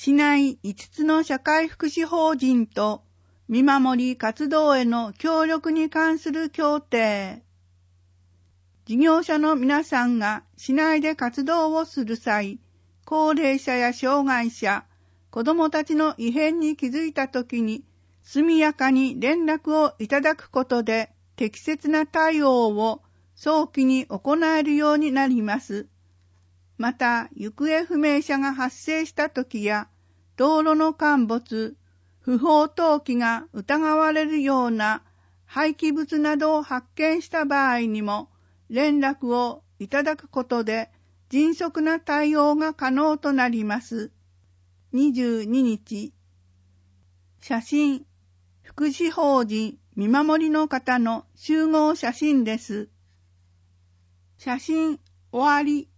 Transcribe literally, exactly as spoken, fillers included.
市内いつつの社会福祉法人と見守り活動への協力に関する協定。事業者の皆さんが市内で活動をする際、高齢者や障害者、子どもたちの異変に気づいたときに、速やかに連絡をいただくことで、適切な対応を早期に行えるようになります。また、行方不明者が発生したときや、道路の陥没、不法投棄が疑われるような廃棄物などを発見した場合にも、連絡をいただくことで迅速な対応が可能となります。にじゅうににち、写真、福祉法人見守りの方の集合写真です。写真終わり。